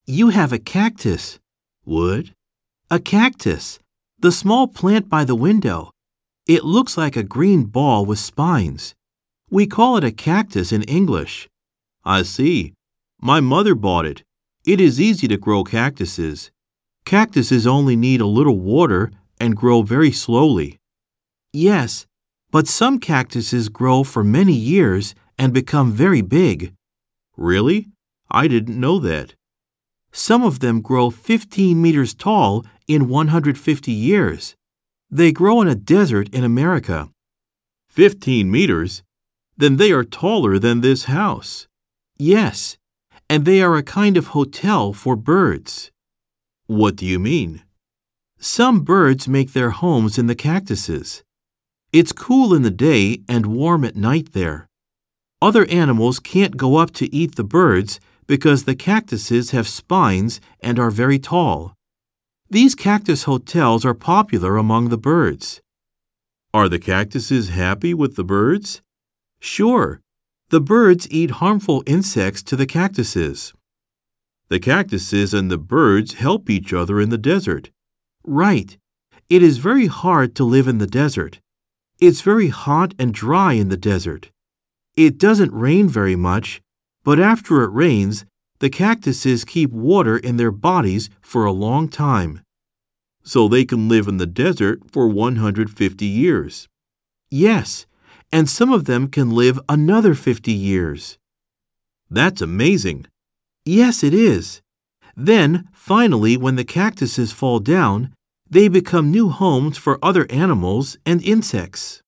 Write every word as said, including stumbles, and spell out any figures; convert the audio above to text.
You have a cactus. Wood? A cactus. The small plant by the window. It looks like a green ball with spines. We call it a cactus in English. I see. My mother bought it. It is easy to grow cactuses. Cactuses only need a little water and grow very slowly. Yes, but some cactuses grow for many years and become very big. Really? I didn't know that. Some of them grow fifteen meters tall in one hundred fifty years. They grow in a desert in America. Fifteen meters? Then they are taller than this house. Yes, and they are a kind of hotel for birds. What do you mean? Some birds make their homes in the cactuses. It's cool in the day and warm at night there. Other animals can't go up to eat the birds because the cactuses have spines and are very tall. These cactus hotels are popular among the birds. Are the cactuses happy with the birds? Sure. The birds eat harmful insects to the cactuses. The cactuses and the birds help each other in the desert. Right. It is very hard to live in the desert. It's very hot and dry in the desert. It doesn't rain very much, but after it rains, the cactuses keep water in their bodies for a long time. So they can live in the desert for one hundred fifty years. Yes, and some of them can live another fifty years. That's amazing. Yes, it is. Then, finally, when the cactuses fall down, they become new homes for other animals and insects.